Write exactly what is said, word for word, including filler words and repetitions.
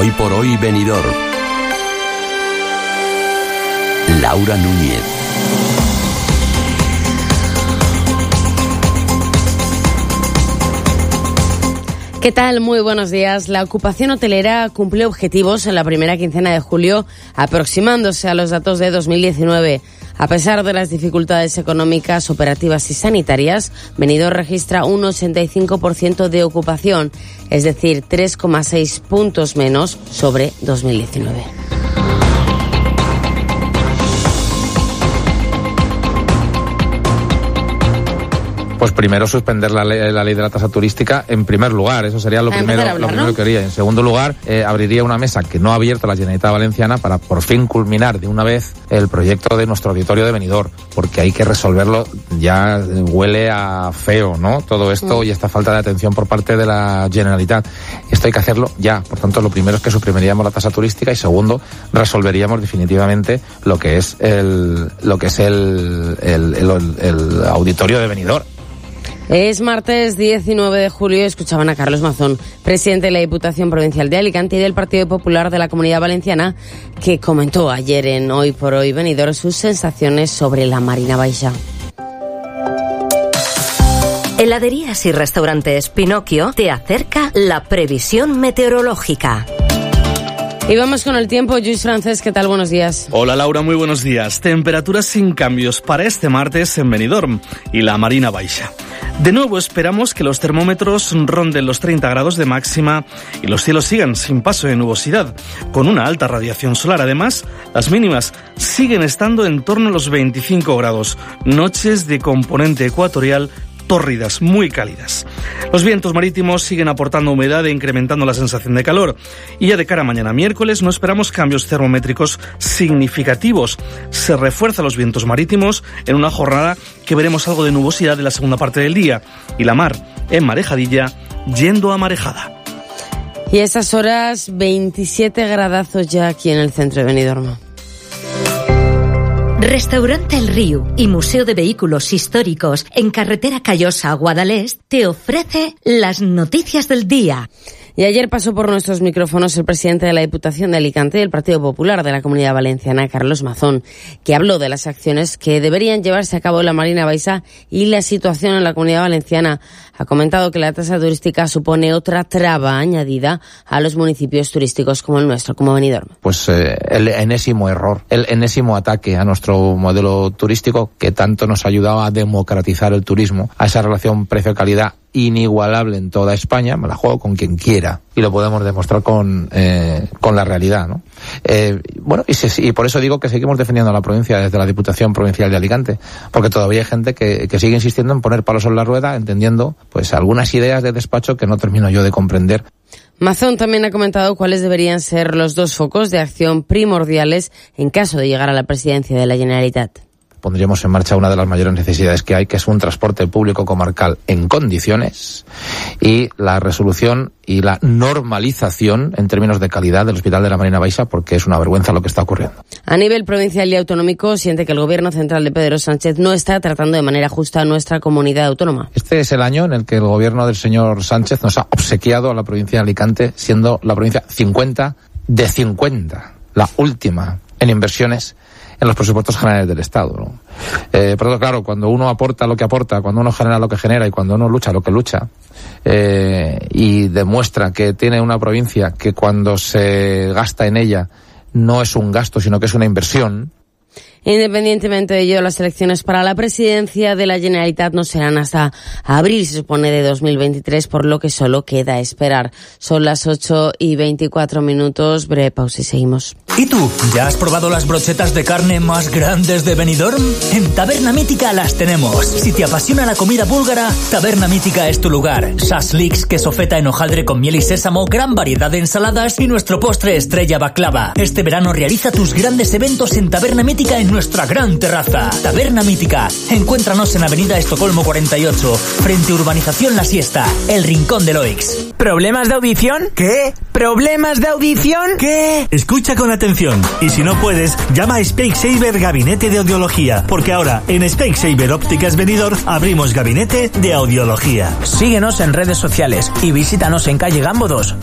Hoy por hoy Benidorm. Laura Núñez. ¿Qué tal? Muy buenos días. La ocupación hotelera cumplió objetivos en la primera quincena de julio, aproximándose a los datos de dos mil diecinueve. A pesar de las dificultades económicas, operativas y sanitarias, Benidorm registra un ochenta y cinco por ciento de ocupación, es decir, tres coma seis puntos menos sobre dos mil diecinueve. Pues primero suspender la ley, la ley de la tasa turística en primer lugar, eso sería lo a primero, hablar, lo primero ¿no? que haría. En segundo lugar, eh, abriría una mesa que no ha abierto la Generalitat Valenciana para por fin culminar de una vez el proyecto de nuestro auditorio de Benidorm, porque hay que resolverlo, ya huele a feo, ¿no? Todo esto mm. y esta falta de atención por parte de la Generalitat. Esto hay que hacerlo ya, por tanto lo primero es que suprimiríamos la tasa turística y segundo, resolveríamos definitivamente lo que es el, lo que es el, el, el, el, el auditorio de Benidorm. Es martes diecinueve de julio y escuchaban a Carlos Mazón, presidente de la Diputación Provincial de Alicante y del Partido Popular de la Comunidad Valenciana, que comentó ayer en Hoy por Hoy Benidorm sus sensaciones sobre la Marina Baixa. Heladerías y restaurantes Pinocchio te acerca la previsión meteorológica. Y vamos con el tiempo. Lluís Francés, ¿qué tal? Buenos días. Hola Laura, muy buenos días. Temperaturas sin cambios para este martes en Benidorm y la Marina Baixa. De nuevo esperamos que los termómetros ronden los treinta grados de máxima y los cielos sigan sin paso de nubosidad, con una alta radiación solar. Además, las mínimas siguen estando en torno a los veinticinco grados. Noches de componente ecuatorial tórridas, muy cálidas. Los vientos marítimos siguen aportando humedad e incrementando la sensación de calor. Y ya de cara a mañana miércoles no esperamos cambios termométricos significativos. Se refuerzan los vientos marítimos en una jornada que veremos algo de nubosidad en la segunda parte del día. Y la mar en marejadilla, yendo a marejada. Y a estas horas, veintisiete gradazos ya aquí en el centro de Benidorm. Restaurante El Río y Museo de Vehículos Históricos en Carretera Callosa a Guadalest te ofrece las noticias del día. Y ayer pasó por nuestros micrófonos el presidente de la Diputación de Alicante y del Partido Popular de la Comunidad Valenciana, Carlos Mazón, que habló de las acciones que deberían llevarse a cabo en la Marina Baixa y la situación en la Comunidad Valenciana. Ha comentado que la tasa turística supone otra traba añadida a los municipios turísticos como el nuestro, como Benidorm. Pues eh, el enésimo error, el enésimo ataque a nuestro modelo turístico que tanto nos ayudaba a democratizar el turismo, a esa relación precio-calidad inigualable en toda España. Me la juego con quien quiera y lo podemos demostrar con eh, con la realidad, ¿no? Eh, bueno, y, se, y por eso digo que seguimos defendiendo a la provincia desde la Diputación Provincial de Alicante, porque todavía hay gente que, que sigue insistiendo en poner palos en la rueda, entendiendo pues algunas ideas de despacho que no termino yo de comprender. Mazón también ha comentado cuáles deberían ser los dos focos de acción primordiales en caso de llegar a la presidencia de la Generalitat. Pondríamos en marcha una de las mayores necesidades que hay, que es un transporte público comarcal en condiciones, y la resolución y la normalización en términos de calidad del Hospital de la Marina Baixa, porque es una vergüenza lo que está ocurriendo. A nivel provincial y autonómico, siente que el Gobierno central de Pedro Sánchez no está tratando de manera justa a nuestra comunidad autónoma. Este es el año en el que el Gobierno del señor Sánchez nos ha obsequiado a la provincia de Alicante, siendo la provincia cincuenta de cincuenta, la última en inversiones en los presupuestos generales del Estado, ¿no? Eh, por lo claro, cuando uno aporta lo que aporta, cuando uno genera lo que genera y cuando uno lucha lo que lucha, eh, y demuestra que tiene una provincia que cuando se gasta en ella no es un gasto, sino que es una inversión. Independientemente de ello, las elecciones para la presidencia de la Generalitat no serán hasta abril, se supone, de dos mil veintitrés, por lo que solo queda esperar. Son las ocho y veinticuatro minutos, breve pausa y seguimos. ¿Y tú? ¿Ya has probado las brochetas de carne más grandes de Benidorm? En Taberna Mítica las tenemos. Si te apasiona la comida búlgara, Taberna Mítica es tu lugar. Shashliks, queso feta en hojaldre con miel y sésamo, gran variedad de ensaladas y nuestro postre estrella baklava. Este verano realiza tus grandes eventos en Taberna Mítica en nuestra gran terraza. Taberna Mítica. Encuéntranos en Avenida Estocolmo cuarenta y ocho, frente a Urbanización La Siesta, el Rincón de Loix. ¿Problemas de audición? ¿Qué? ¿Problemas de audición? ¿Qué? Escucha con atención. Y si no puedes, llama a Specsavers Gabinete de Audiología, porque ahora en Specsavers Ópticas Benidorm abrimos gabinete de audiología. Síguenos en redes sociales y visítanos en calle Gambo dos,